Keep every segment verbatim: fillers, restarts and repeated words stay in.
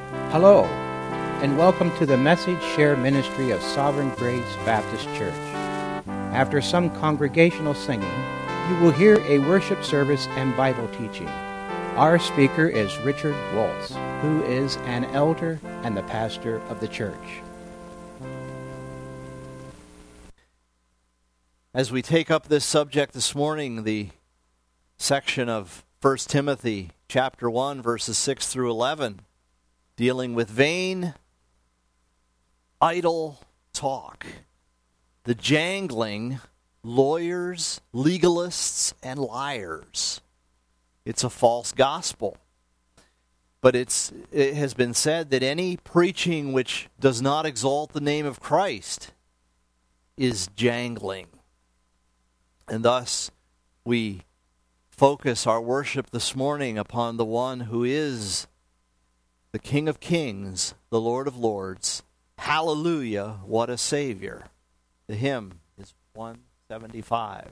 Hello, and welcome to the Message Share Ministry of Sovereign Grace Baptist Church. After some congregational singing, you will hear a worship service and Bible teaching. Our speaker is Richard Waltz, who is an elder and the pastor of the church. As we take up this subject this morning, the section of First Timothy chapter one, verses six through eleven, dealing with vain, idle talk, the jangling lawyers, legalists, and liars. It's a false gospel. But it's it has been said that any preaching which does not exalt the name of Christ is jangling. And thus, we focus our worship this morning upon the one who is the King of Kings, the Lord of Lords. Hallelujah, what a Savior. The hymn is one seventy-five.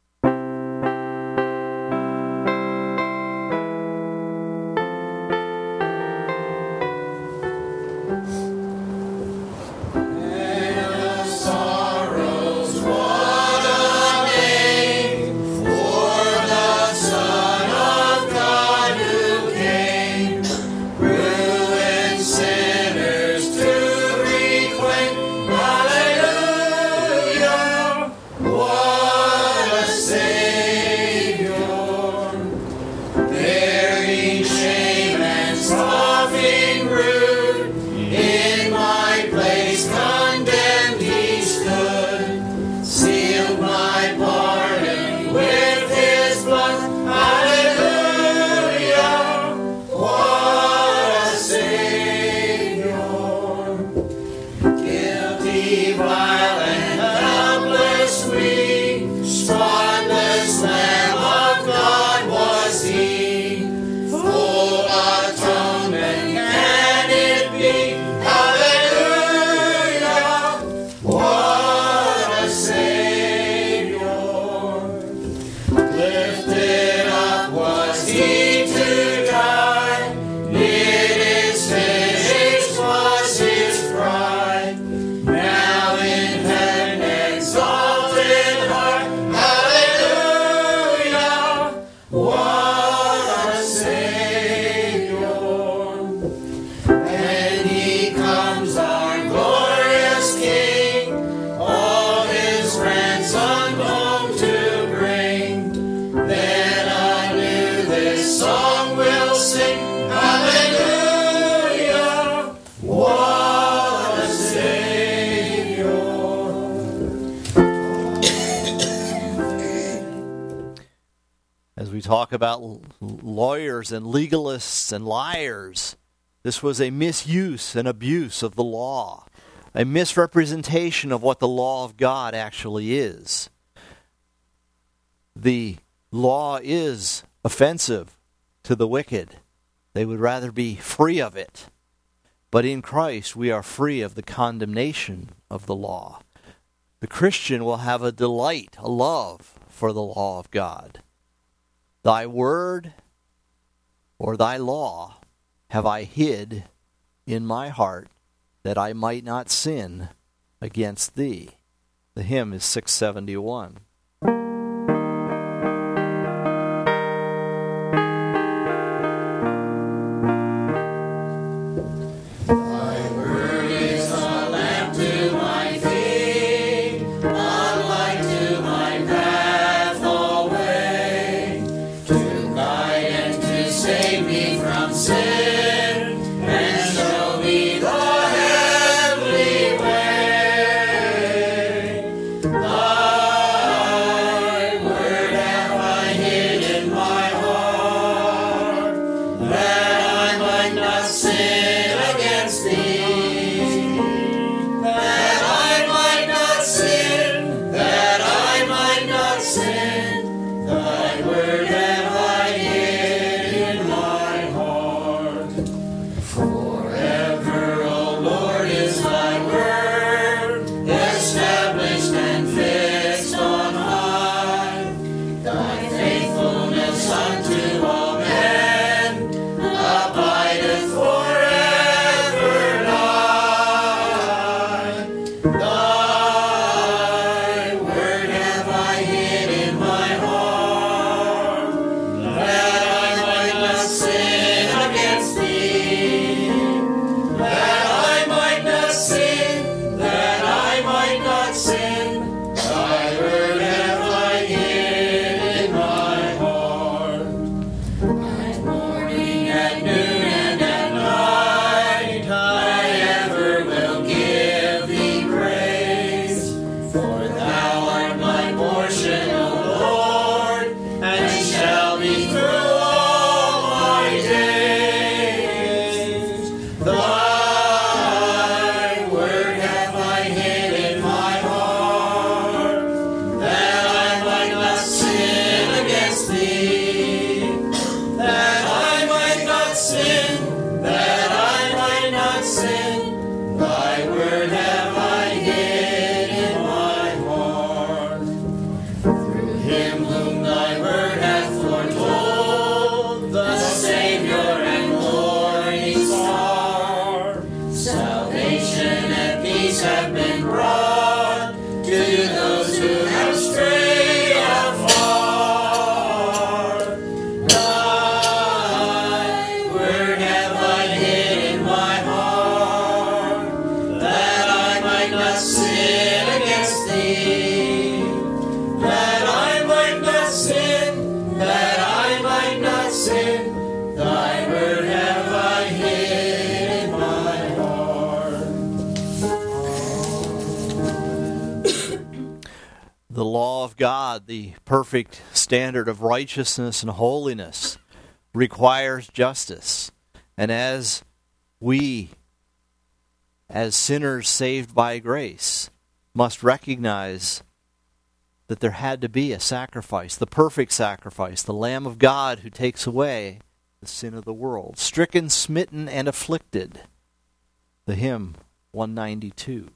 Talk about lawyers and legalists and liars. This was a misuse and abuse of the law, a misrepresentation of what the law of God actually is. The law is offensive to the wicked. They would rather be free of it. But in Christ, we are free of the condemnation of the law. The Christian will have a delight, a love for the law of God. Thy word or thy law have I hid in my heart, that I might not sin against thee. The hymn is six seventy-one. Ah God, the perfect standard of righteousness and holiness, requires justice. And as we, as sinners saved by grace, must recognize that there had to be a sacrifice, the perfect sacrifice, the Lamb of God who takes away the sin of the world. Stricken, smitten, and afflicted. The hymn one ninety-two.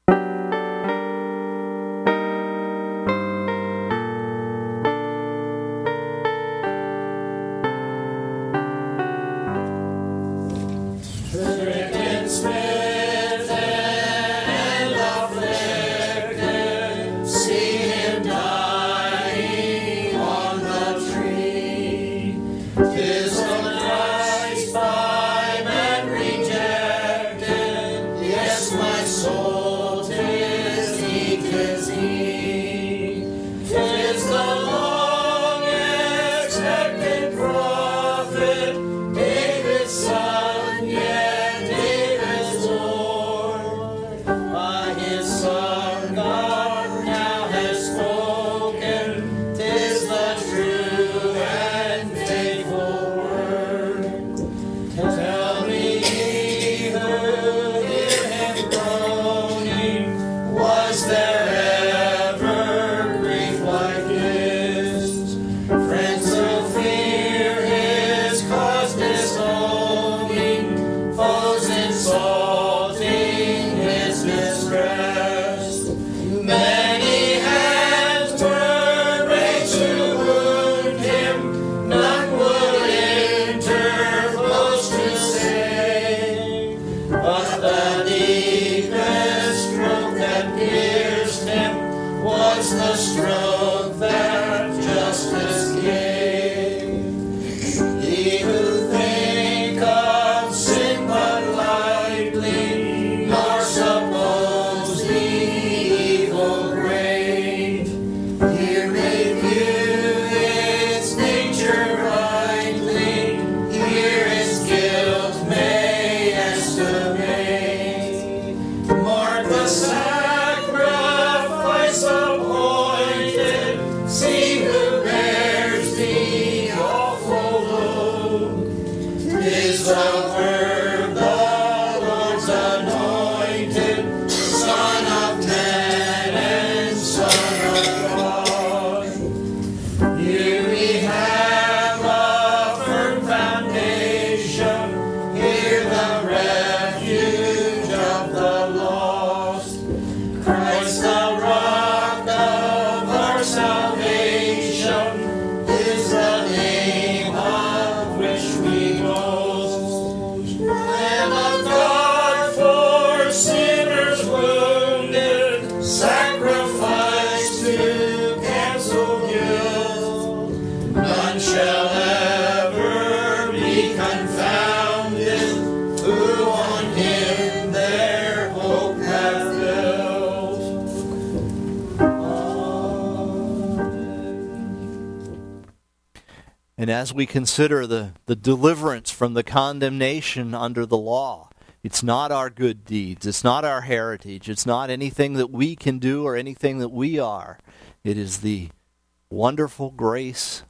And as we consider the, the deliverance from the condemnation under the law, it's not our good deeds, it's not our heritage, it's not anything that we can do or anything that we are. It is the wonderful grace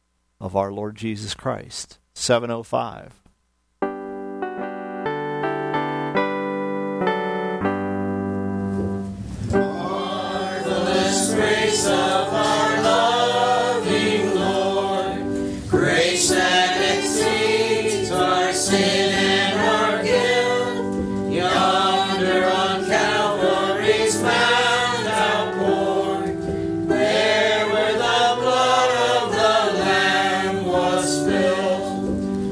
of our Lord Jesus Christ. seven oh five. Marvelous grace of our loving Lord, grace that exceeds our sin and our guilt, yonder on Calvary's mount outpoured, there where the blood of the Lamb was spilled.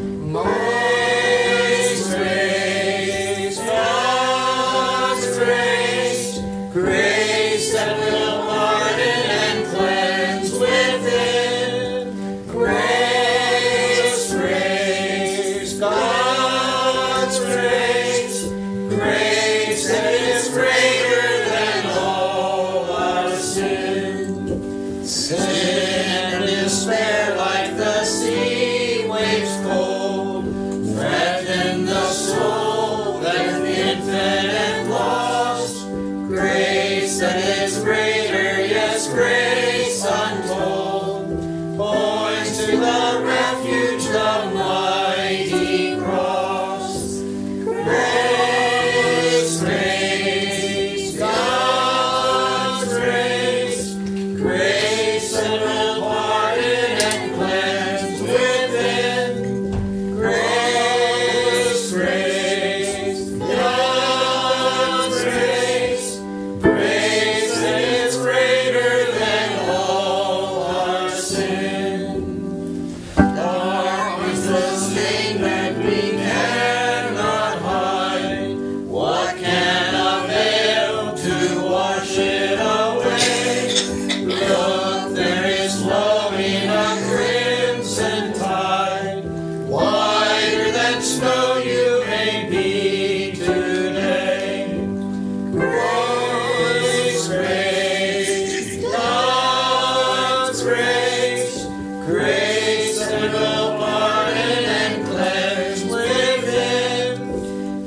Grace, grace, God's grace, grace that will pardon and cleanse within. Grace, grace, God's grace, grace that is greater than all our sin. Sin and despair like the sea waves cold threaten the soul that is infant and lost. Grace that is greater, yes, grace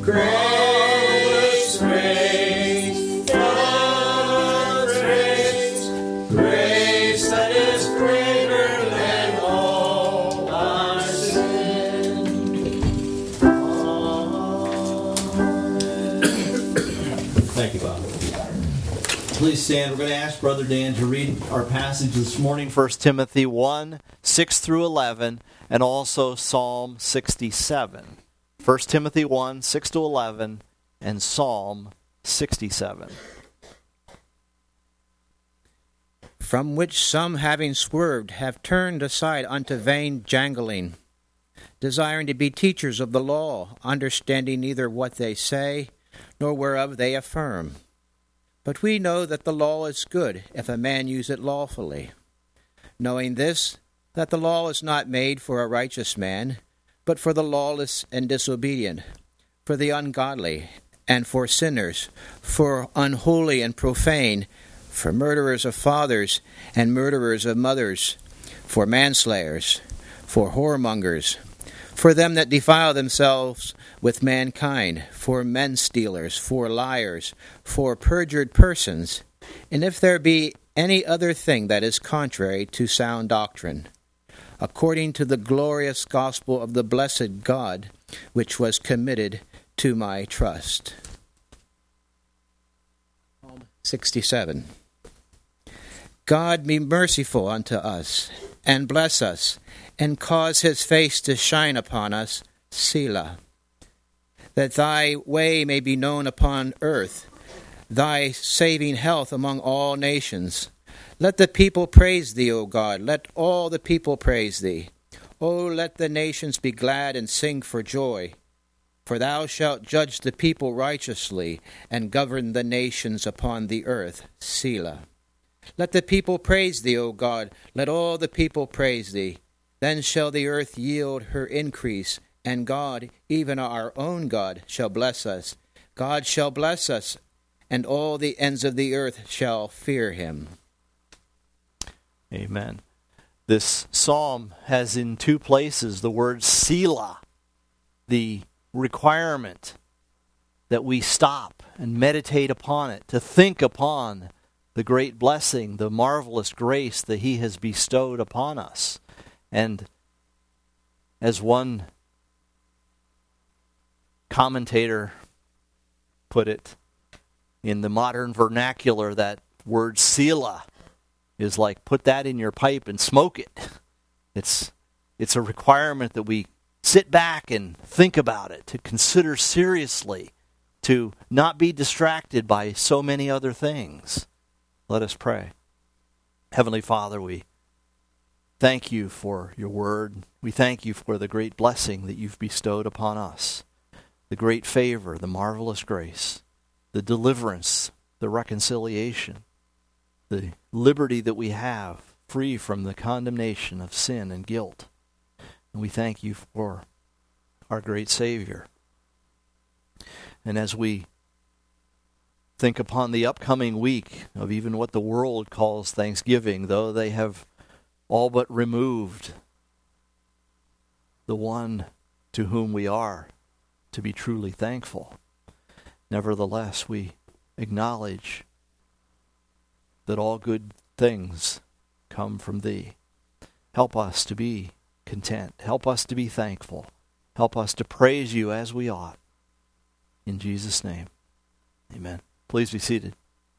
Grace, grace, God's grace, grace that is greater than all our sin. Thank you, Bob. Please stand. We're going to ask Brother Dan to read our passage this morning, First Timothy one, six through eleven, and also Psalm sixty-seven. First Timothy one, six to eleven, and Psalm sixty-seven. From which some, having swerved, have turned aside unto vain jangling, desiring to be teachers of the law, understanding neither what they say, nor whereof they affirm. But we know that the law is good, if a man use it lawfully. Knowing this, that the law is not made for a righteous man, but for the lawless and disobedient, for the ungodly, and for sinners, for unholy and profane, for murderers of fathers, and murderers of mothers, for manslayers, for whoremongers, for them that defile themselves with mankind, for men-stealers, for liars, for perjured persons, and if there be any other thing that is contrary to sound doctrine, according to the glorious gospel of the blessed God, which was committed to my trust. Psalm sixty-seven. God be merciful unto us, and bless us, and cause his face to shine upon us, Selah. That thy way may be known upon earth, thy saving health among all nations. Let the people praise thee, O God. Let all the people praise thee. O let the nations be glad and sing for joy. For thou shalt judge the people righteously, and govern the nations upon the earth, Selah. Let the people praise thee, O God. Let all the people praise thee. Then shall the earth yield her increase, and God, even our own God, shall bless us. God shall bless us, and all the ends of the earth shall fear him. Amen. This psalm has in two places the word Selah, the requirement that we stop and meditate upon it, to think upon the great blessing, the marvelous grace that he has bestowed upon us. And as one commentator put it, in the modern vernacular, that word Selah is like, put that in your pipe and smoke it. It's it's a requirement that we sit back and think about it, to consider seriously, to not be distracted by so many other things. Let us pray. Heavenly Father, we thank you for your word. We thank you for the great blessing that you've bestowed upon us, the great favor, the marvelous grace, the deliverance, the reconciliation, the liberty that we have, free from the condemnation of sin and guilt. And we thank you for our great Savior. And as we think upon the upcoming week of even what the world calls Thanksgiving, though they have all but removed the one to whom we are to be truly thankful, nevertheless we acknowledge that all good things come from thee. Help us to be content. Help us to be thankful. Help us to praise you as we ought. In Jesus' name, amen. Please be seated.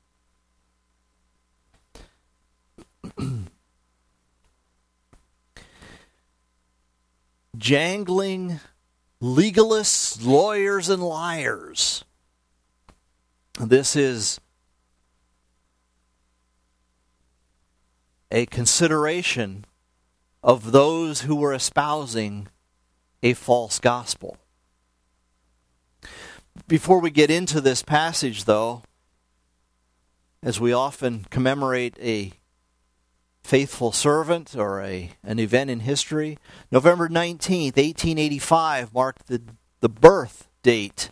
Jangling legalists, lawyers, and liars. This is a consideration of those who were espousing a false gospel. Before we get into this passage, though, as we often commemorate a faithful servant or a an event in history, November nineteenth, eighteen eighty-five marked the, the birth date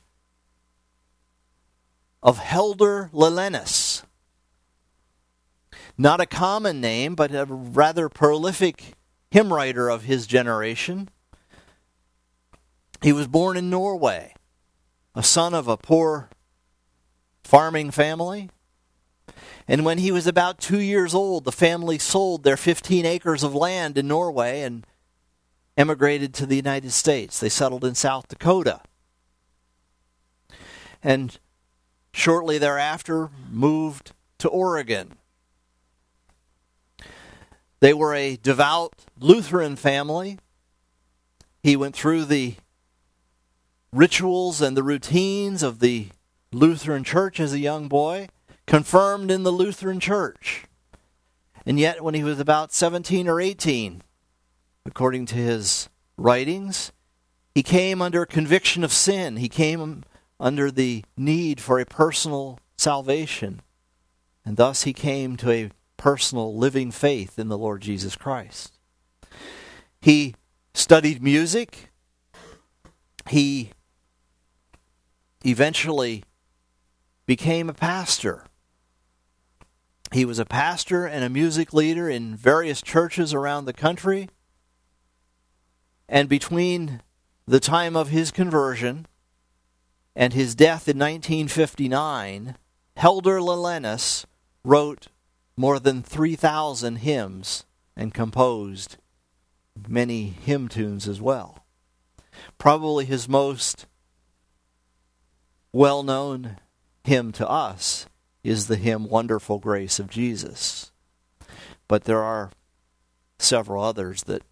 of Helder Lelenus. Not a common name, but a rather prolific hymn writer of his generation. He was born in Norway a son of a poor farming family. And when he was about two years old, the family sold their fifteen acres of land in Norway and emigrated to the United States. They settled in South Dakota. And shortly thereafter moved to Oregon. They were a devout Lutheran family. He went through the rituals and the routines of the Lutheran church as a young boy, confirmed in the Lutheran church. And yet when he was about seventeen or eighteen, according to his writings, he came under conviction of sin. He came under the need for a personal salvation. And thus he came to a personal living faith in the Lord Jesus Christ. He studied music. He eventually became a pastor. He was a pastor and a music leader in various churches around the country. And between the time of his conversion and his death in nineteen fifty-nine, Helder Lillenas wrote more than three thousand hymns and composed many hymn tunes as well. Probably his most well-known hymn to us is the hymn Wonderful Grace of Jesus. But there are several others that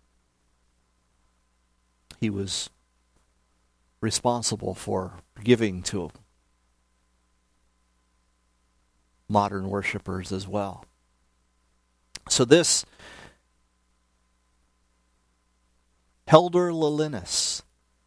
he was responsible for giving to modern worshipers as well. So this Helder Lillenas,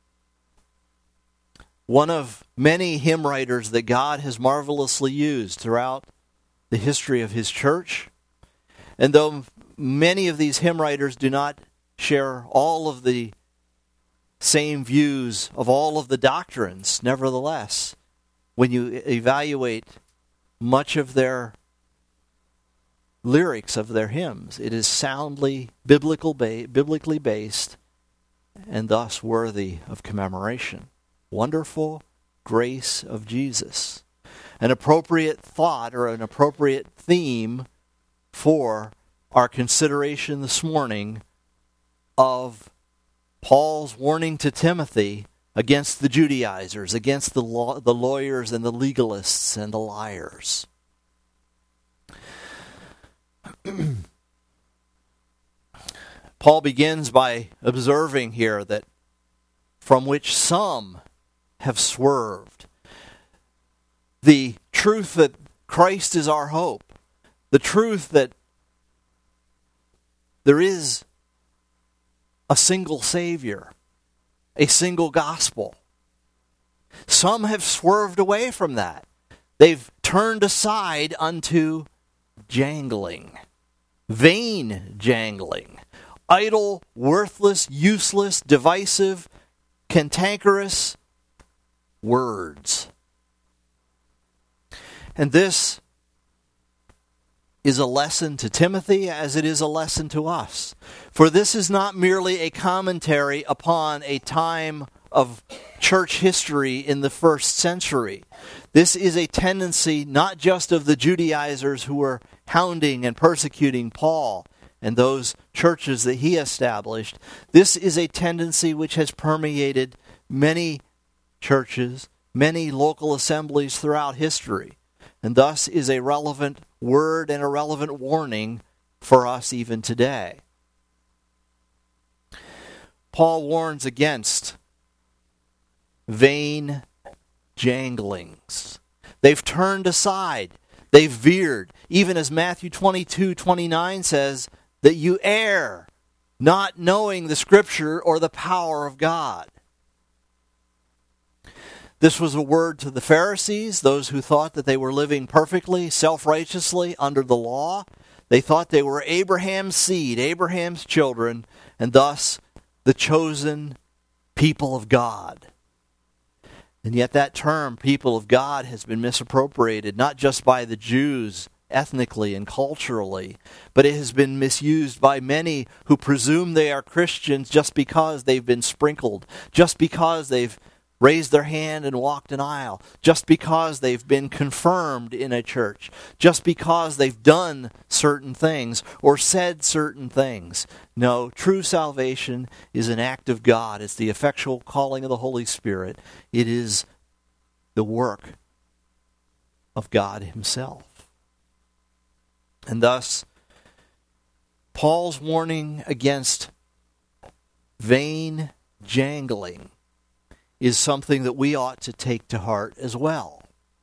one of many hymn writers that God has marvelously used throughout the history of his church. And though many of these hymn writers do not share all of the same views of all of the doctrines, nevertheless, when you evaluate much of their lyrics of their hymns, it is soundly biblical ba- biblically based and thus worthy of commemoration. Wonderful Grace of Jesus. An appropriate thought or an appropriate theme for our consideration this morning of Paul's warning to Timothy against the Judaizers, against the law, the lawyers and the legalists and the liars. Paul begins by observing here that from which some have swerved. The truth that Christ is our hope. The truth that there is a single Savior. A single gospel. Some have swerved away from that. They've turned aside unto jangling. Vain jangling. Idle, worthless, useless, divisive, cantankerous words. And this is a lesson to Timothy as it is a lesson to us. For this is not merely a commentary upon a time of church history in the first century. This is a tendency not just of the Judaizers who were hounding and persecuting Paul and those churches that he established. This is a tendency which has permeated many churches, many local assemblies throughout history, and thus is a relevant word and a relevant warning for us even today. Paul warns against vain janglings. They've turned aside. They've veered. Even as Matthew twenty-two twenty-nine says, that you err, not knowing the Scripture or the power of God. This was a word to the Pharisees, those who thought that they were living perfectly, self-righteously under the law. They thought they were Abraham's seed, Abraham's children, and thus the chosen people of God. And yet that term, people of God, has been misappropriated, not just by the Jews ethnically and culturally, but it has been misused by many who presume they are Christians just because they've been sprinkled, just because they've raised their hand and walked an aisle, just because they've been confirmed in a church, just because they've done certain things or said certain things. No, true salvation is an act of God. It's the effectual calling of the Holy Spirit. It is the work of God himself. And thus, Paul's warning against vain jangling is something that we ought to take to heart as well.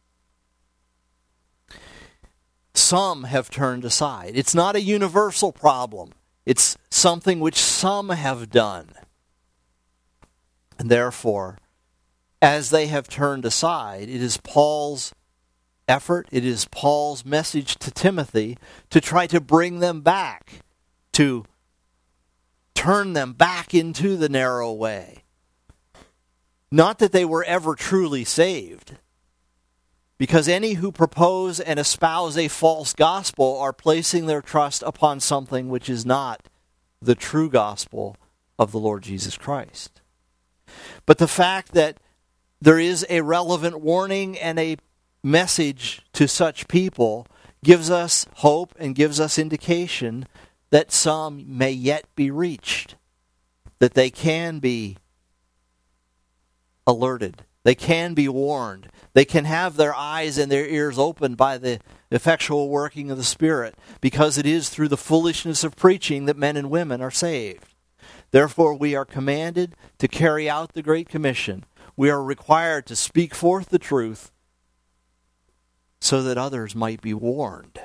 Some have turned aside. It's not a universal problem. It's something which some have done. And therefore, as they have turned aside, it is Paul's effort, it is Paul's message to Timothy to try to bring them back, to turn them back into the narrow way. Not that they were ever truly saved, because any who propose and espouse a false gospel are placing their trust upon something which is not the true gospel of the Lord Jesus Christ. But the fact that there is a relevant warning and a message to such people gives us hope and gives us indication that some may yet be reached, that they can be alerted, they can be warned, they can have their eyes and their ears opened by the effectual working of the Spirit, because it is through the foolishness of preaching that men and women are saved. Therefore, we are commanded to carry out the Great Commission. We are required to speak forth the truth so that others might be warned.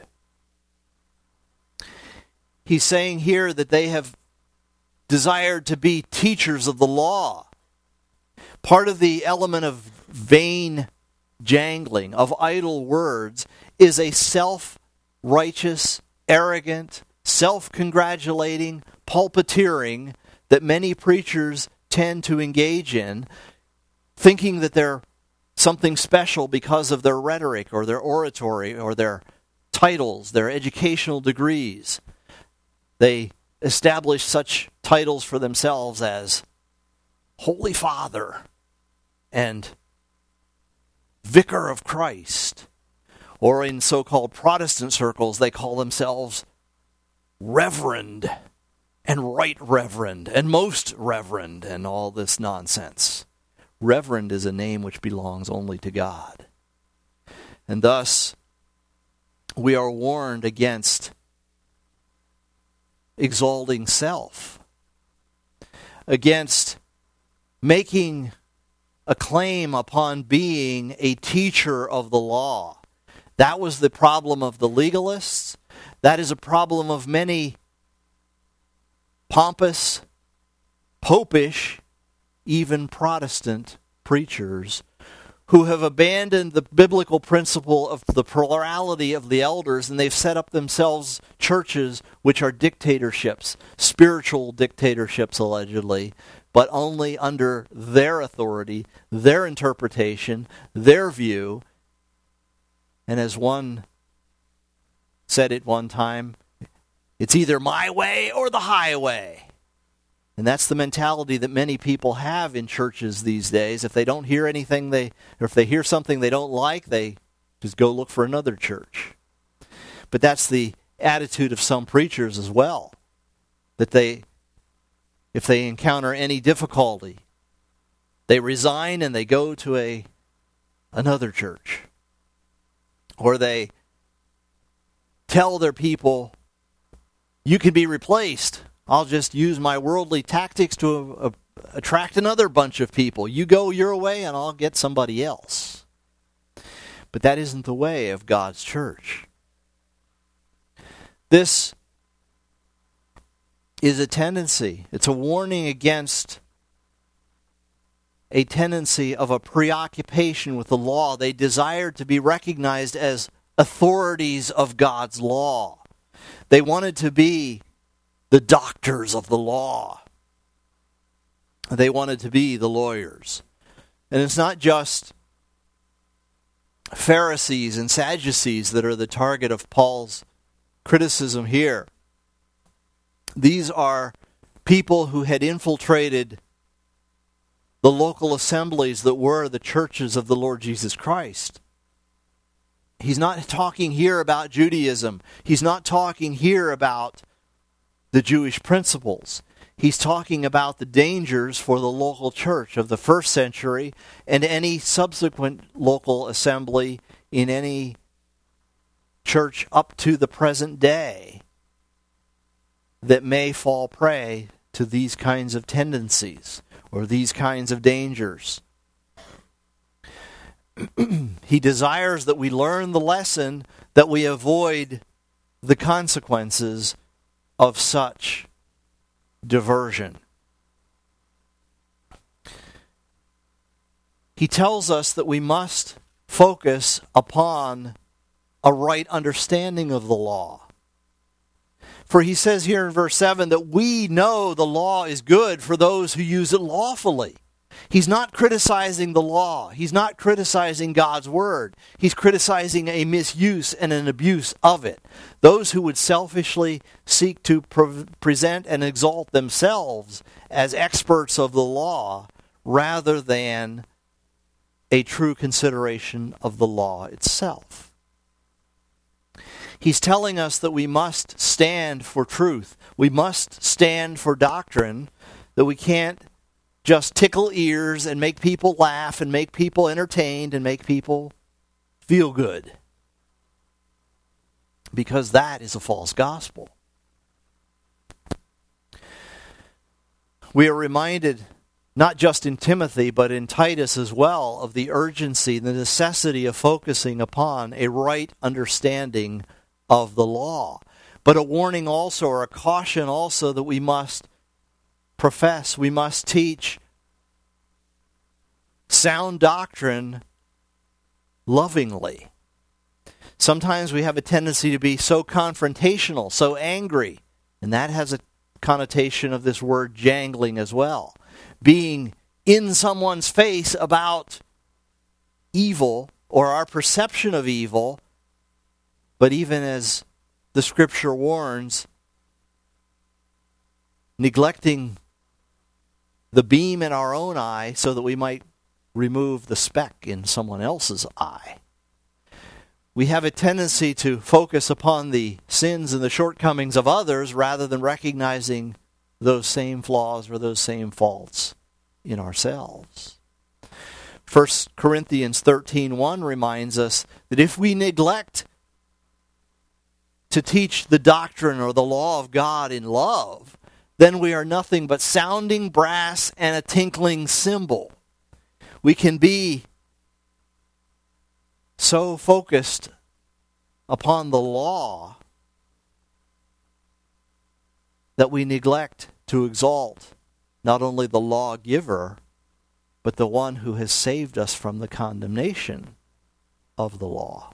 He's saying here that they have desired to be teachers of the law. Part of the element of vain jangling, of idle words, is a self-righteous, arrogant, self-congratulating pulpiteering that many preachers tend to engage in, thinking that they're something special because of their rhetoric or their oratory or their titles, their educational degrees. They establish such titles for themselves as Holy Father and Vicar of Christ. Or in so-called Protestant circles, they call themselves Reverend and Right Reverend and Most Reverend and all this nonsense. Reverend is a name which belongs only to God. And thus, we are warned against exalting self, against making a claim upon being a teacher of the law. That was the problem of the legalists. That is a problem of many pompous, popish, even Protestant preachers who have abandoned the biblical principle of the plurality of the elders, and they've set up themselves churches which are dictatorships, spiritual dictatorships allegedly, but only under their authority, their interpretation, their view. And as one said at one time, it's either my way or the highway. And that's the mentality that many people have in churches these days. If they don't hear anything, they or if they hear something they don't like, they just go look for another church. But that's the attitude of some preachers as well. That they, if they encounter any difficulty, they resign and they go to a another church. Or they tell their people, you can be replaced. I'll just use my worldly tactics to uh, attract another bunch of people. You go your way and I'll get somebody else. But that isn't the way of God's church. This is a tendency. It's a warning against a tendency of a preoccupation with the law. They desired to be recognized as authorities of God's law. They wanted to be the doctors of the law. They wanted to be the lawyers. And it's not just Pharisees and Sadducees that are the target of Paul's criticism here. These are people who had infiltrated the local assemblies that were the churches of the Lord Jesus Christ. He's not talking here about Judaism. He's not talking here about the Jewish principles. He's talking about the dangers for the local church of the first century and any subsequent local assembly in any church up to the present day that may fall prey to these kinds of tendencies or these kinds of dangers. He desires that we learn the lesson, that we avoid the consequences of such diversion. He tells us that we must focus upon a right understanding of the law. For he says here in verse seven that we know the law is good for those who use it lawfully. He's not criticizing the law. He's not criticizing God's word. He's criticizing a misuse and an abuse of it. Those who would selfishly seek to pre- present and exalt themselves as experts of the law rather than a true consideration of the law itself. He's telling us that we must stand for truth. We must stand for doctrine, that we can't just tickle ears and make people laugh and make people entertained and make people feel good. Because that is a false gospel. We are reminded, not just in Timothy, but in Titus as well, of the urgency, the necessity of focusing upon a right understanding of the law. But a warning also, or a caution also, that we must profess, we must teach sound doctrine lovingly. Sometimes we have a tendency to be so confrontational, so angry, and that has a connotation of this word jangling as well. Being in someone's face about evil or our perception of evil, but even as the Scripture warns, neglecting the beam in our own eye so that we might remove the speck in someone else's eye. We have a tendency to focus upon the sins and the shortcomings of others rather than recognizing those same flaws or those same faults in ourselves. First Corinthians thirteen one reminds us that if we neglect to teach the doctrine or the law of God in love, then we are nothing but sounding brass and a tinkling cymbal. We can be so focused upon the law that we neglect to exalt not only the lawgiver, but the one who has saved us from the condemnation of the law.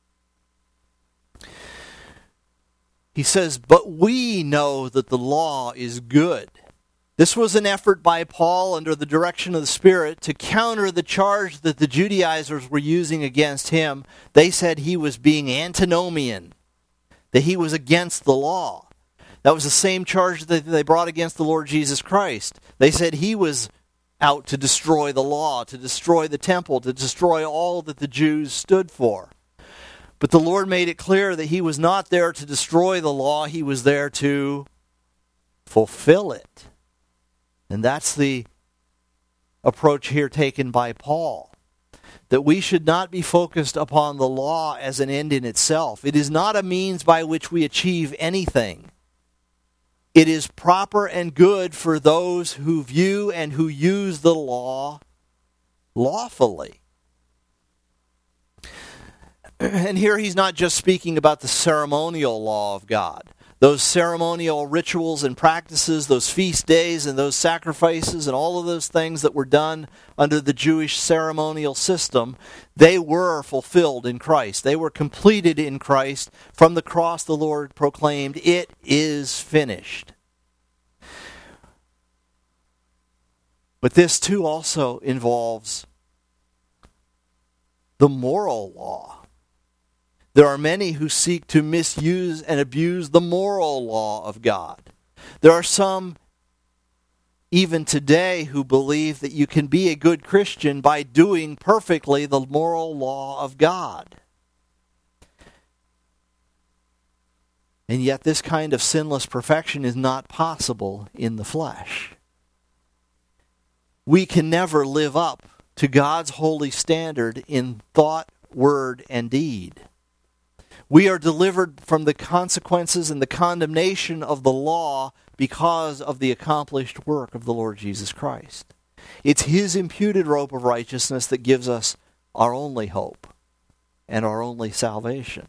He says, but we know that the law is good. This was an effort by Paul under the direction of the Spirit to counter the charge that the Judaizers were using against him. They said he was being antinomian, that he was against the law. That was the same charge that they brought against the Lord Jesus Christ. They said he was out to destroy the law, to destroy the temple, to destroy all that the Jews stood for. But the Lord made it clear that he was not there to destroy the law, he was there to fulfill it. And that's the approach here taken by Paul. That we should not be focused upon the law as an end in itself. It is not a means by which we achieve anything. It is proper and good for those who view and who use the law lawfully. And here he's not just speaking about the ceremonial law of God. Those ceremonial rituals and practices, those feast days and those sacrifices and all of those things that were done under the Jewish ceremonial system, they were fulfilled in Christ. They were completed in Christ. From the cross the Lord proclaimed, "It is finished." But this too also involves the moral law. There are many who seek to misuse and abuse the moral law of God. There are some even today who believe that you can be a good Christian by doing perfectly the moral law of God. And yet this kind of sinless perfection is not possible in the flesh. We can never live up to God's holy standard in thought, word, and deed. We are delivered from the consequences and the condemnation of the law because of the accomplished work of the Lord Jesus Christ. It's His imputed robe of righteousness that gives us our only hope and our only salvation.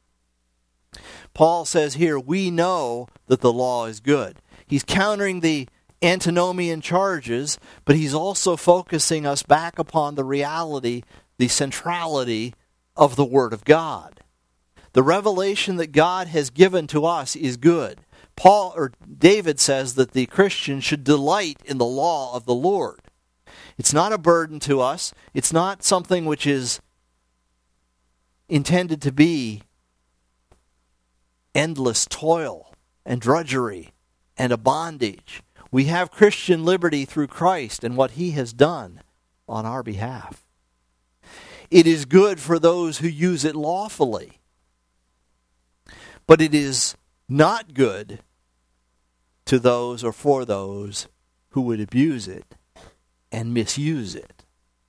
Paul says here, we know that the law is good. He's countering the antinomian charges, but he's also focusing us back upon the reality, the centrality of the Word of God. The revelation that God has given to us is good. Paul or David says that the Christian should delight in the law of the Lord. It's not a burden to us. It's not something which is intended to be endless toil and drudgery and a bondage. We have Christian liberty through Christ and what He has done on our behalf. It is good for those who use it lawfully, but it is not good to those or for those who would abuse it and misuse it.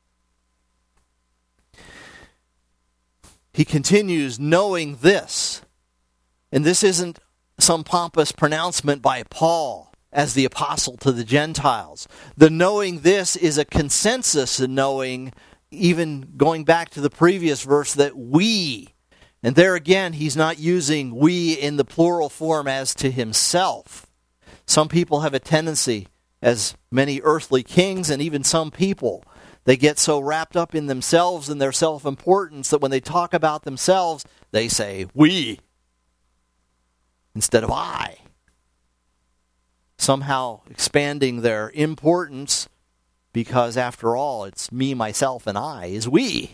He continues, knowing this. And this isn't some pompous pronouncement by Paul as the apostle to the Gentiles. The knowing this is a consensus in knowing, even going back to the previous verse, that we, and there again, he's not using we in the plural form as to himself. Some people have a tendency, as many earthly kings and even some people, they get so wrapped up in themselves and their self-importance that when they talk about themselves, they say, we, instead of I. Somehow expanding their importance because, after all, it's me, myself, and I is we.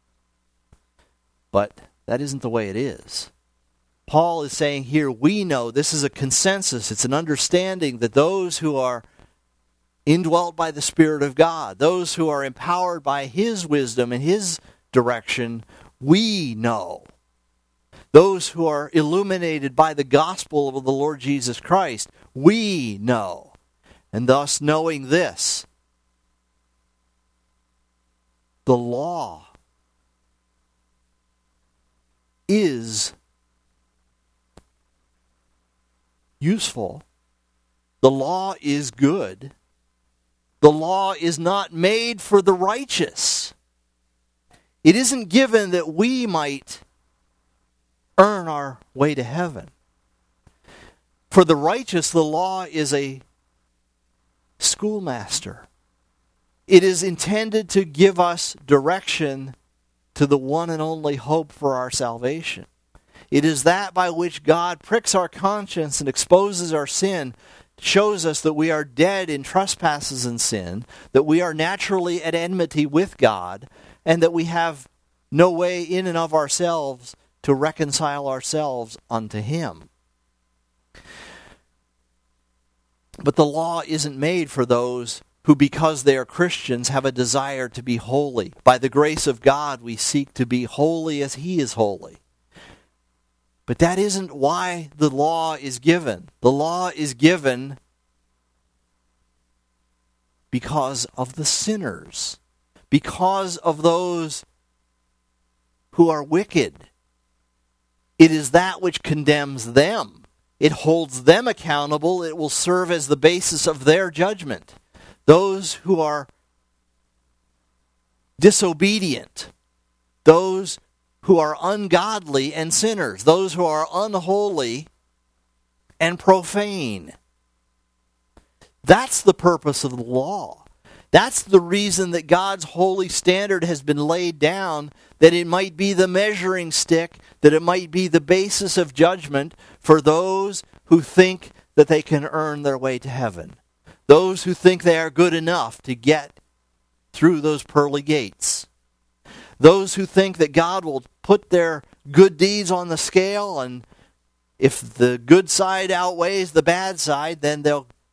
But that isn't the way it is. Paul is saying here, we know, this is a consensus, it's an understanding that those who are indwelt by the Spirit of God, those who are empowered by His wisdom and His direction, we know. Those who are illuminated by the gospel of the Lord Jesus Christ, we know. And thus, knowing this, the law is useful. The law is good. The law is not made for the righteous. It isn't given that we might earn our way to heaven. For the righteous, the law is a schoolmaster. It is intended to give us direction to the one and only hope for our salvation. It is that by which God pricks our conscience and exposes our sin, shows us that we are dead in trespasses and sin, that we are naturally at enmity with God, and that we have no way in and of ourselves to reconcile ourselves unto Him. But the law isn't made for those who, because they are Christians, have a desire to be holy. By the grace of God, we seek to be holy as He is holy. But that isn't why the law is given. The law is given because of the sinners, because of those who are wicked. It is that which condemns them. It holds them accountable. It will serve as the basis of their judgment. Those who are disobedient, those who are ungodly and sinners, those who are unholy and profane. That's the purpose of the law. That's the reason that God's holy standard has been laid down, that it might be the measuring stick, that it might be the basis of judgment for those who think that they can earn their way to heaven. Those who think they are good enough to get through those pearly gates. Those who think that God will put their good deeds on the scale, and if the good side outweighs the bad side, then they'll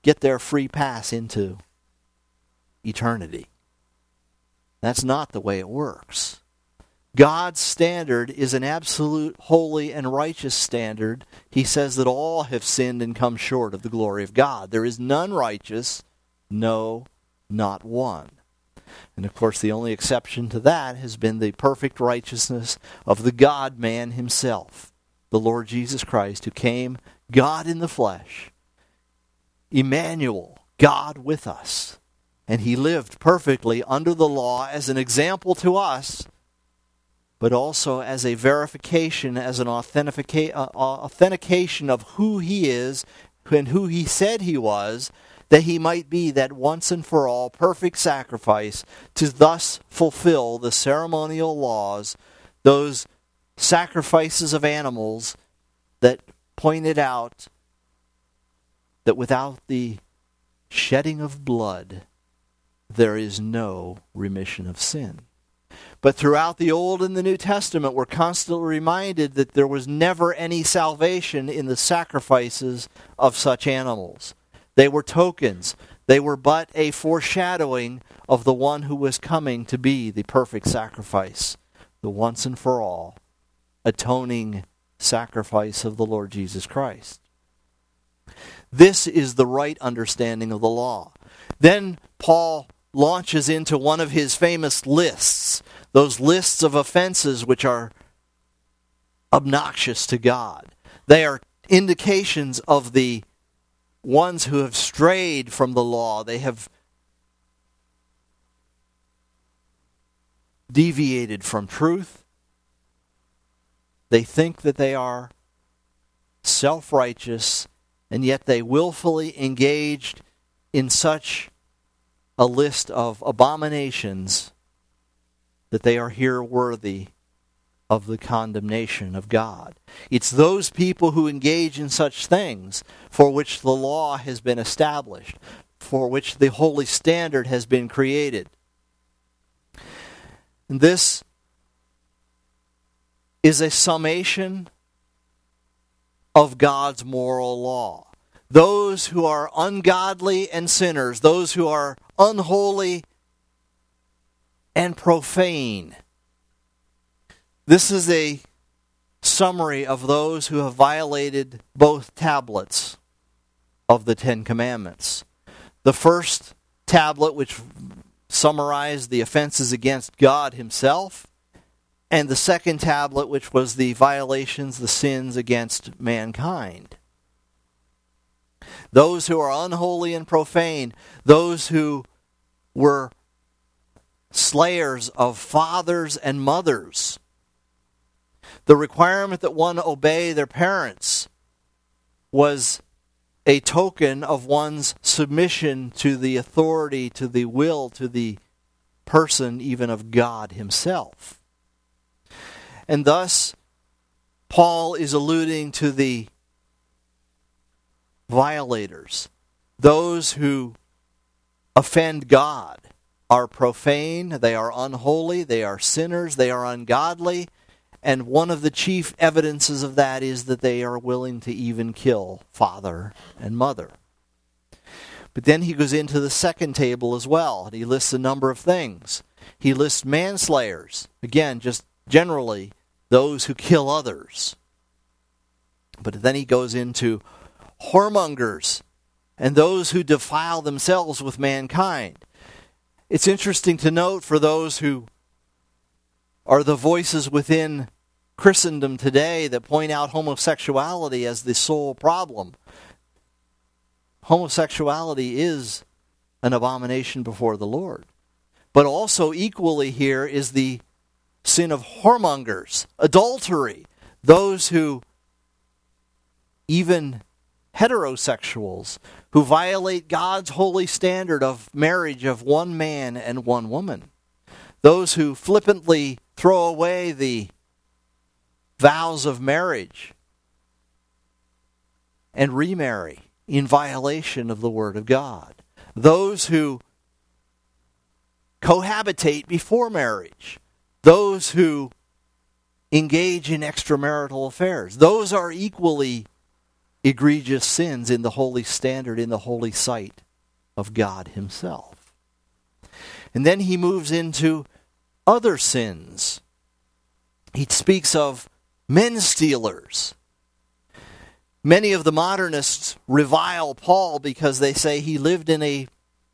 get their free pass into eternity. That's not the way it works. God's standard is an absolute, holy, and righteous standard. He says that all have sinned and come short of the glory of God. There is none righteous, no, not one. And of course, the only exception to that has been the perfect righteousness of the God-man himself, the Lord Jesus Christ, who came, God in the flesh, Emmanuel, God with us. And he lived perfectly under the law as an example to us, but also as a verification, as an authentication, uh, authentication of who he is and who he said he was, that he might be that once and for all perfect sacrifice to thus fulfill the ceremonial laws, those sacrifices of animals that pointed out that without the shedding of blood, there is no remission of sin. But throughout the Old and the New Testament, we're constantly reminded that there was never any salvation in the sacrifices of such animals. They were tokens. They were but a foreshadowing of the one who was coming to be the perfect sacrifice, the once and for all atoning sacrifice of the Lord Jesus Christ. This is the right understanding of the law. Then Paul launches into one of his famous lists, those lists of offenses which are obnoxious to God. They are indications of the ones who have strayed from the law. They have deviated from truth. They think that they are self-righteous, and yet they willfully engaged in such a list of abominations that they are here worthy of the condemnation of God. It's those people who engage in such things for which the law has been established, for which the holy standard has been created. And this is a summation of God's moral law. Those who are ungodly and sinners, those who are unholy and profane. This is a summary of those who have violated both tablets of the Ten Commandments. The first tablet, which summarized the offenses against God himself, and the second tablet, which was the violations, the sins against mankind. Those who are unholy and profane, those who were slayers of fathers and mothers. The requirement that one obey their parents was a token of one's submission to the authority, to the will, to the person even of God himself. And thus, Paul is alluding to the violators, those who offend God, are profane, they are unholy, they are sinners, they are ungodly, and one of the chief evidences of that is that they are willing to even kill father and mother. But then he goes into the second table as well, and he lists a number of things. He lists manslayers, again, just generally those who kill others. But then he goes into whoremongers and those who defile themselves with mankind. It's interesting to note for those who are the voices within Christendom today that point out homosexuality as the sole problem. Homosexuality is an abomination before the Lord. But also equally here is the sin of whoremongers, adultery, those who, even heterosexuals, who violate God's holy standard of marriage of one man and one woman. Those who flippantly throw away the vows of marriage and remarry in violation of the Word of God. Those who cohabitate before marriage. Those who engage in extramarital affairs. Those are equally egregious sins in the holy standard, in the holy sight of God himself. And then he moves into other sins. He speaks of men stealers. Many of the modernists revile Paul because they say he lived in a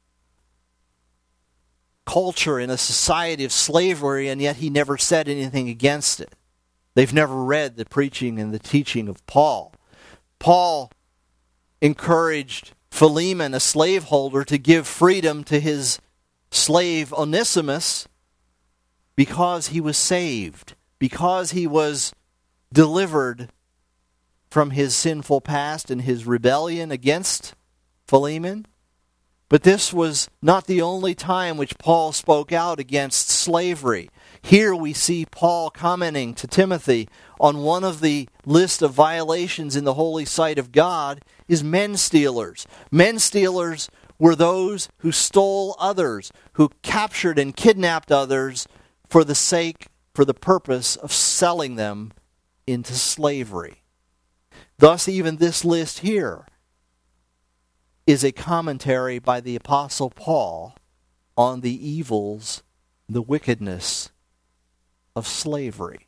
culture, in a society of slavery, and yet he never said anything against it. They've never read the preaching and the teaching of Paul. Paul encouraged Philemon, a slaveholder, to give freedom to his slave Onesimus because he was saved, because he was delivered from his sinful past and his rebellion against Philemon. But this was not the only time which Paul spoke out against slavery. Here we see Paul commenting to Timothy on one of the list of violations in the holy sight of God is men stealers. Men stealers were those who stole others, who captured and kidnapped others for the sake, for the purpose of selling them into slavery. Thus, even this list here is a commentary by the Apostle Paul on the evils, the wickedness of slavery.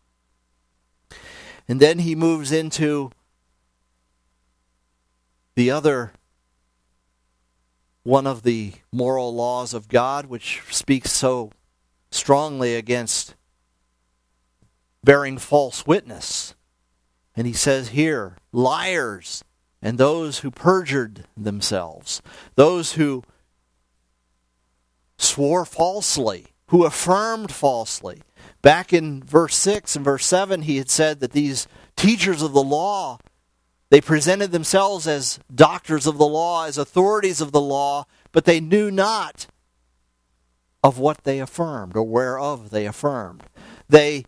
And then he moves into the other one of the moral laws of God, which speaks so strongly against bearing false witness. And he says here, liars and those who perjured themselves, those who swore falsely, who affirmed falsely. Back in verse six and verse seven, he had said that these teachers of the law, they presented themselves as doctors of the law, as authorities of the law, but they knew not of what they affirmed or whereof they affirmed. They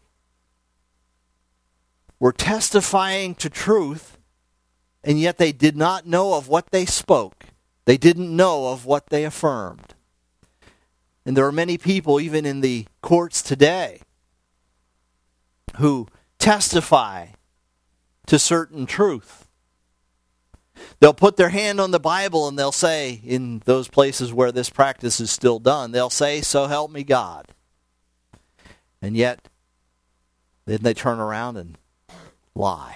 were testifying to truth, and yet they did not know of what they spoke. They didn't know of what they affirmed. And there are many people, even in the courts today, who testify to certain truth. They'll put their hand on the Bible and they'll say, in those places where this practice is still done, they'll say, "So help me God." And yet, then they turn around and lie.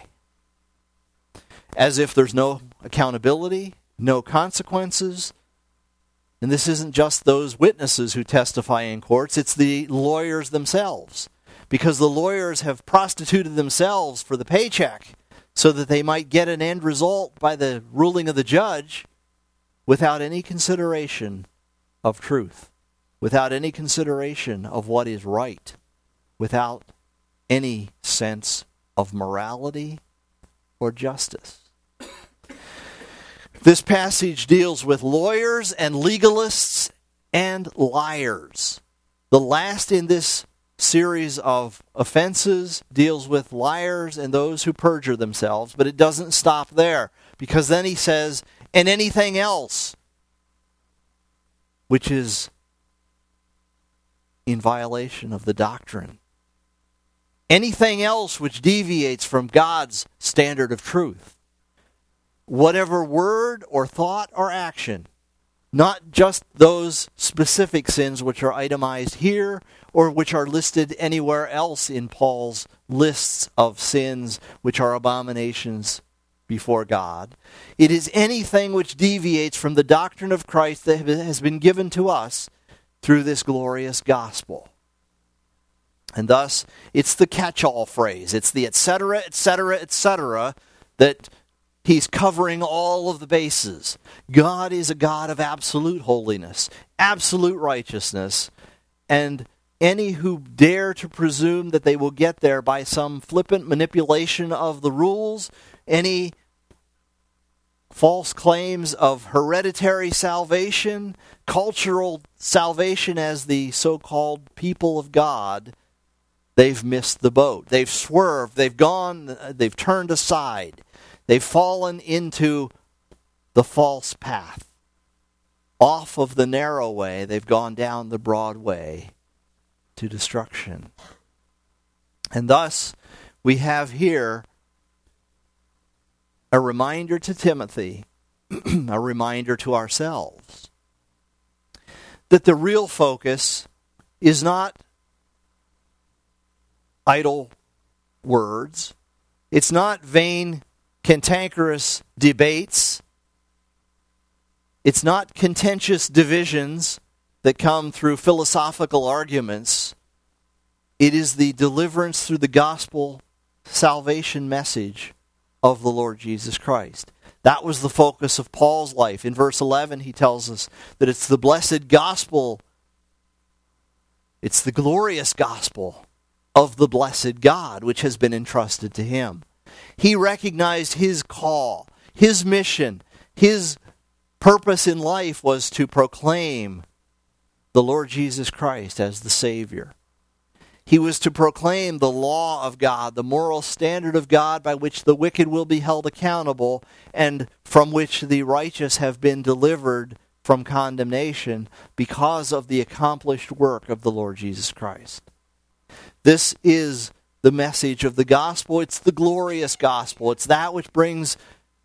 As if there's no accountability, no consequences. And this isn't just those witnesses who testify in courts, it's the lawyers themselves. Because the lawyers have prostituted themselves for the paycheck so that they might get an end result by the ruling of the judge without any consideration of truth, without any consideration of what is right, without any sense of morality or justice. This passage deals with lawyers and legalists and liars. The last in this series of offenses deals with liars and those who perjure themselves, but it doesn't stop there, because then he says, and anything else which is in violation of the doctrine. Anything else which deviates from God's standard of truth. Whatever word or thought or action, not just those specific sins which are itemized here or which are listed anywhere else in Paul's lists of sins which are abominations before God. It is anything which deviates from the doctrine of Christ that has been given to us through this glorious gospel. And thus, it's the catch-all phrase. It's the et cetera, et cetera, et cetera that he's covering all of the bases. God is a God of absolute holiness, absolute righteousness, and any who dare to presume that they will get there by some flippant manipulation of the rules, any false claims of hereditary salvation, cultural salvation as the so-called people of God, they've missed the boat. They've swerved. They've gone. They've turned aside. They've fallen into the false path. Off of the narrow way, they've gone down the broad way to destruction. And thus, we have here a reminder to Timothy, a reminder to ourselves, that the real focus is not idle words. It's not vain, cantankerous debates. It's not contentious divisions that come through philosophical arguments. It is the deliverance through the gospel salvation message of the Lord Jesus Christ. That was the focus of Paul's life. In verse eleven, he tells us that it's the blessed gospel, it's the glorious gospel of the blessed God, which has been entrusted to him. He recognized his call, his mission, his purpose in life was to proclaim the Lord Jesus Christ as the Savior. He was to proclaim the law of God, the moral standard of God by which the wicked will be held accountable and from which the righteous have been delivered from condemnation because of the accomplished work of the Lord Jesus Christ. This is the message of the gospel. It's the glorious gospel. It's that which brings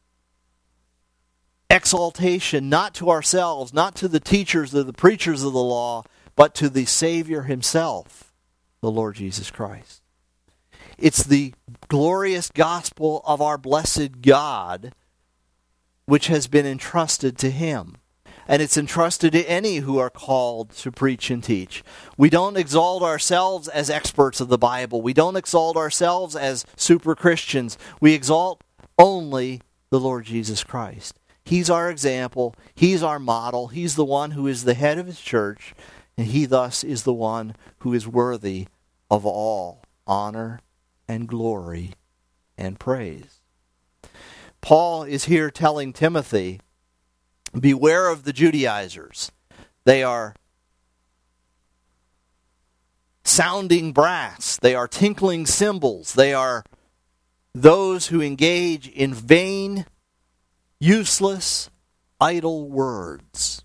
exaltation not to ourselves, not to the teachers or the preachers of the law, but to the Savior himself, the Lord Jesus Christ. It's the glorious gospel of our blessed God which has been entrusted to him. And it's entrusted to any who are called to preach and teach. We don't exalt ourselves as experts of the Bible. We don't exalt ourselves as super Christians. We exalt only the Lord Jesus Christ. He's our example. He's our model. He's the one who is the head of his church. And he thus is the one who is worthy of all honor and glory and praise. Paul is here telling Timothy, beware of the Judaizers. They are sounding brass. They are tinkling cymbals. They are those who engage in vain, useless, idle words.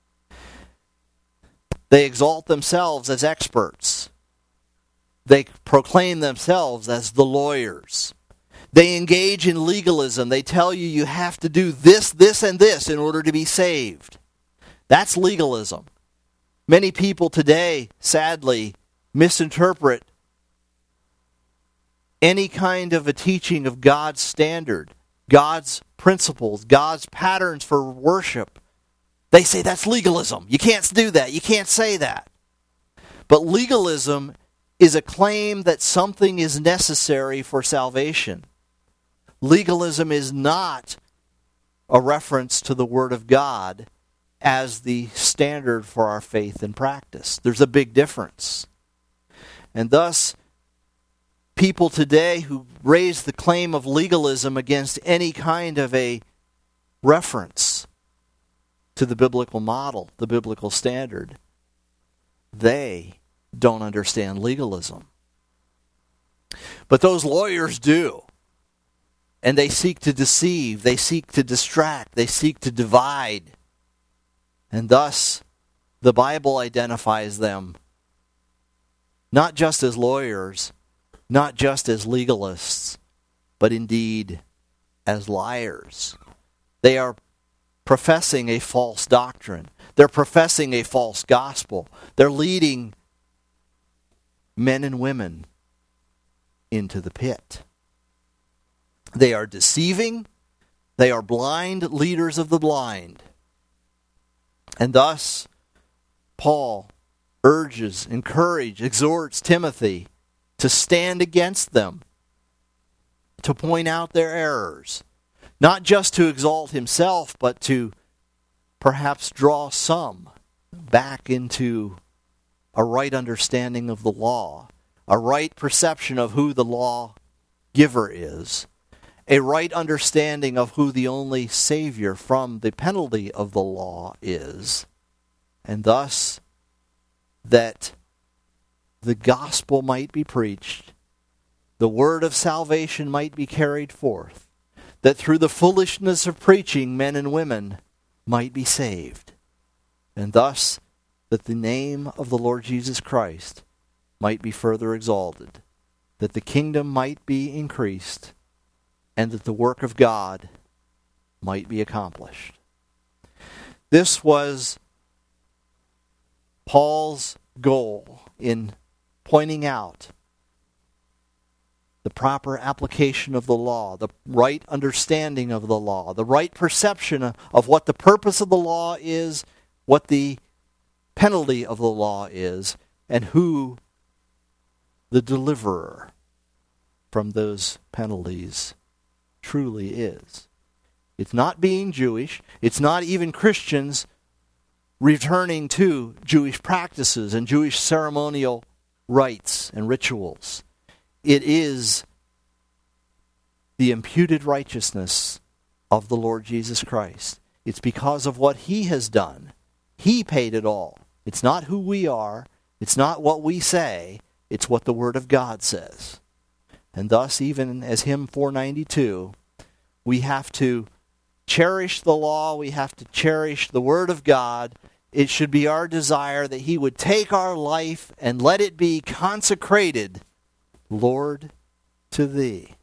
They exalt themselves as experts. They proclaim themselves as the lawyers. They engage in legalism. They tell you you have to do this, this, and this in order to be saved. That's legalism. Many people today, sadly, misinterpret any kind of a teaching of God's standard, God's principles, God's patterns for worship. They say that's legalism. You can't do that. You can't say that. But legalism is a claim that something is necessary for salvation. Legalism is not a reference to the Word of God as the standard for our faith and practice. There's a big difference. And thus, people today who raise the claim of legalism against any kind of a reference to the biblical model, the biblical standard, they don't understand legalism. But those lawyers do. And they seek to deceive, they seek to distract, they seek to divide. And thus, the Bible identifies them not just as lawyers, not just as legalists, but indeed as liars. They are professing a false doctrine. They're professing a false gospel. They're leading men and women into the pit. They are deceiving. They are blind leaders of the blind. And thus, Paul urges, encourages, exhorts Timothy to stand against them, to point out their errors, not just to exalt himself, but to perhaps draw some back into a right understanding of the law, a right perception of who the law giver is, a right understanding of who the only Savior from the penalty of the law is, and thus that the gospel might be preached, the word of salvation might be carried forth, that through the foolishness of preaching men and women might be saved, and thus that the name of the Lord Jesus Christ might be further exalted, that the kingdom might be increased, and that the work of God might be accomplished. This was Paul's goal in pointing out the proper application of the law, the right understanding of the law, the right perception of what the purpose of the law is, what the penalty of the law is, and who the deliverer from those penalties truly is. It's not being Jewish. It's not even Christians returning to Jewish practices and Jewish ceremonial rites and rituals. It is the imputed righteousness of the Lord Jesus Christ. It's because of what He has done. He paid it all. It's not who we are. It's not what we say. It's what the Word of God says. And thus, even as hymn four ninety-two, we have to cherish the law. We have to cherish the Word of God. It should be our desire that He would take our life and let it be consecrated, Lord, to Thee.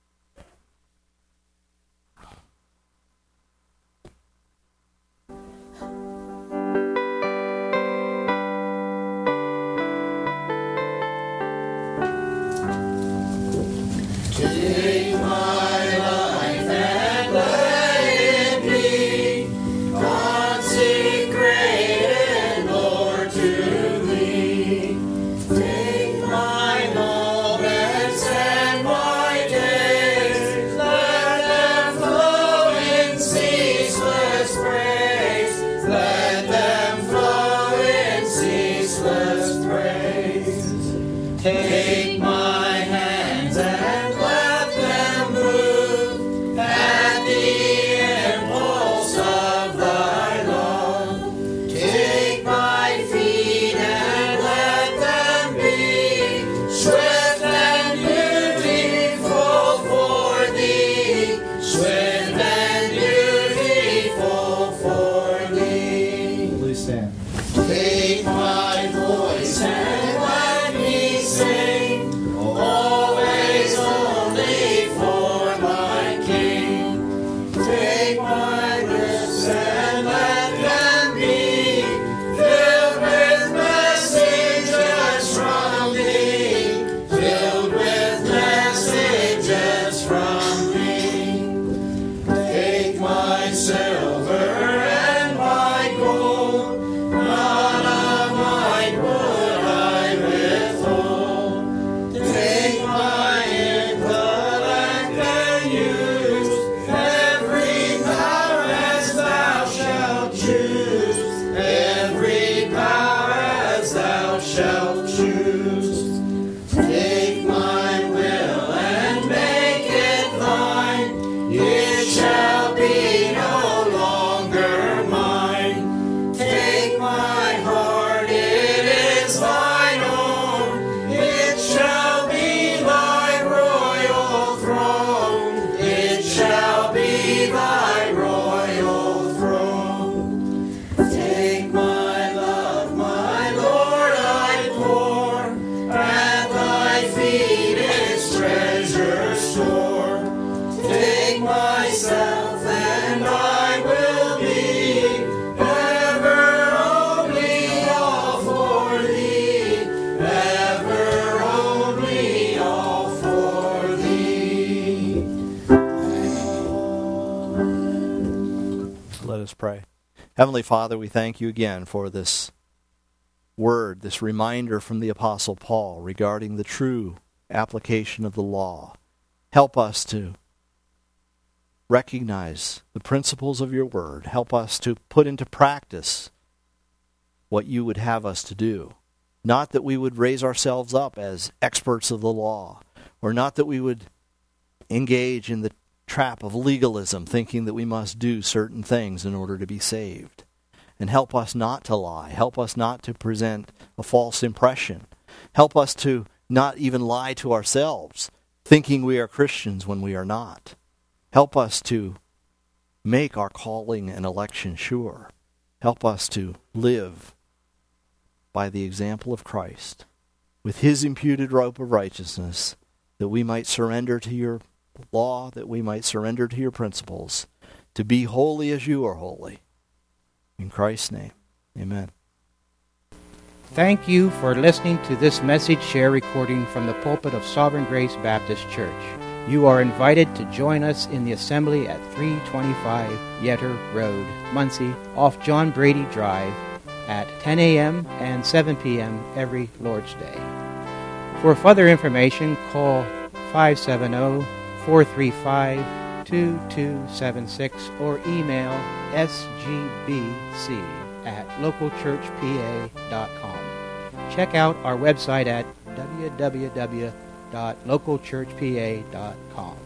Take my life and let it be consecrated, Lord, to Thee. Take my moments and my days, let them flow in ceaseless praise. Let them flow in ceaseless praise. Take my hands and let them move at the impulse of Thy love. Take my feet and let them be swift and beautiful for Thee, swift and beautiful for Thee. Please stand. Take my voice and let me sing, always only for my King. Take my lips and let them be filled with messages from Thee, filled with messages from Thee. Take my silver and my gold, none of mine would I withhold. Take my intellect and use every power as Thou shalt choose, every power as Thou shalt choose. Take my will and make it Thine, it shall be no longer mine. Take my heart, it is Thine own, it shall be Thy royal throne, it shall be Thy royal throne. Take my love, my Lord, I pour at Thy feet its treasure store. Take myself and I will be ever only all for Thee, ever only all for Thee. Let us pray. Heavenly Father, we thank You again for this word, this reminder from the Apostle Paul regarding the true application of the law. Help us to recognize the principles of Your word. Help us to put into practice what You would have us to do. Not that we would raise ourselves up as experts of the law, or not that we would engage in the trap of legalism, thinking that we must do certain things in order to be saved. And help us not to lie. Help us not to present a false impression. Help us to not even lie to ourselves, thinking we are Christians when we are not. Help us to make our calling and election sure. Help us to live by the example of Christ, with His imputed robe of righteousness, that we might surrender to Your law that we might surrender to your principles, to be holy as you are holy. In Christ's name, amen. Thank you for listening to this message share recording from the pulpit of Sovereign Grace Baptist Church. You are invited to join us in the assembly at three twenty-five Yetter Road, Muncie, off John Brady Drive, at ten a.m. and seven p.m. every Lord's Day. For further information, call five seven zero, four three five, two two seven six or email s g b c at local church p a dot com. Check out our website at w w w dot local church p a dot com.